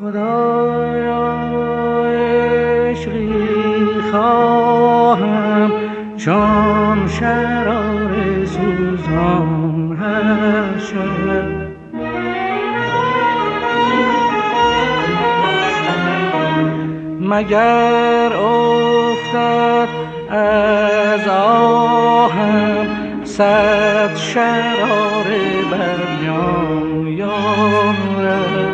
خدایا عشقی خواهم چون شرار سوزان هر شب، مگر افتد از آهم صد شرار بریان یارب.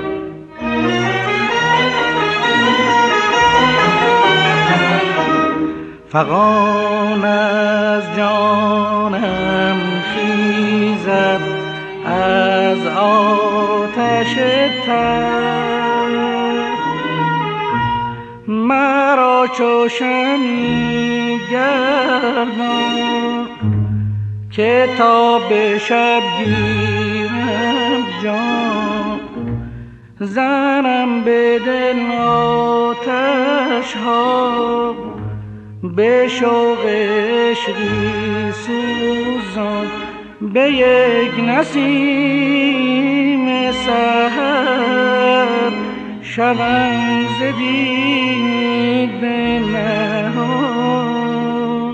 فغان از جانم خیزد از آتش تب، مرا چو شمعی گردان که تا به شب گیرم جان، زنم به دل آتش ها به شوق عشقی سوزان، به یک نسیم سحر شوم ز دیده نهان.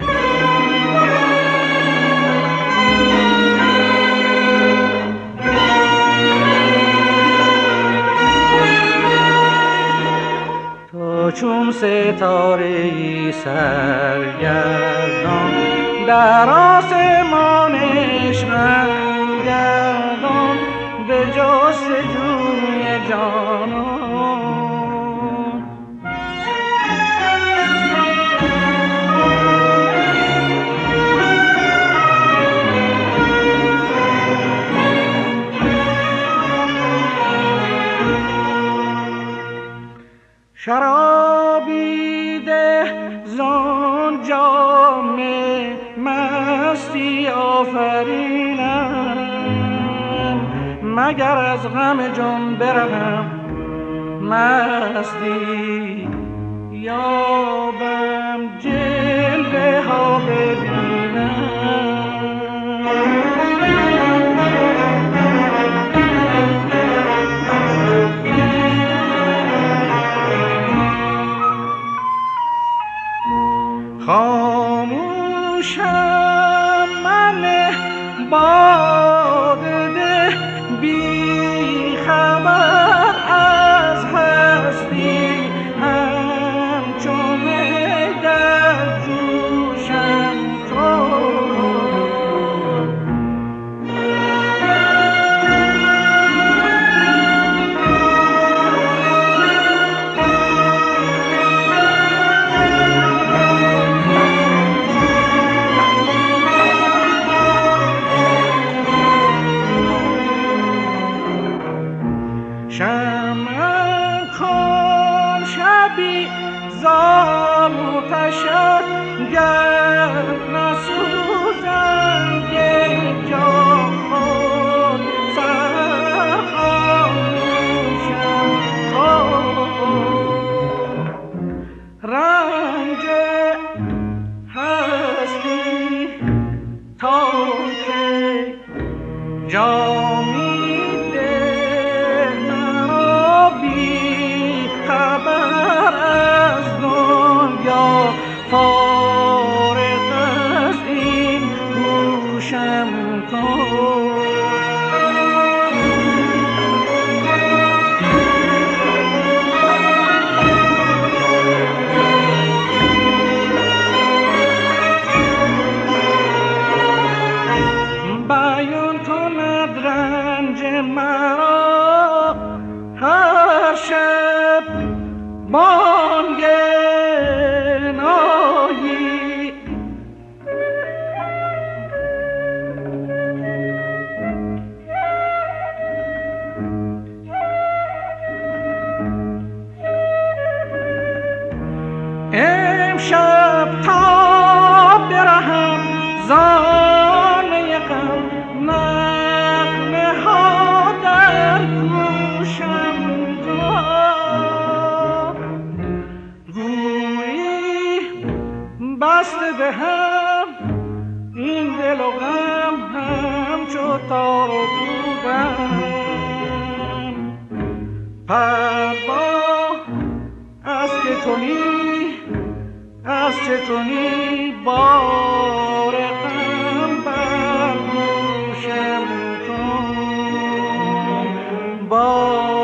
تو چون ستاره سرگردان در آسمان عشقم گردان، به جستجوی جانان. شرابی ده زان جام مستی آفرینم، مگر از غم جان برهم مستی یابم جلوه ها ببینم. خاموشم من باده ده بی خبر از هستی، همچون در جوشم تو. شمع کن شبی زاموتشت گر نسوزم یک جا خود سرخاموشم رنج هستی تا که جامی فارغ از این گوشم کن. بیان کند رنج مرا هر شب بانگ امشب تا برهم زان یکم نغمه ها در گوشم گویی بسته به هم این دل و غم همچو تار و پودم، پروا از چه کنی بار غم بر دوشم کن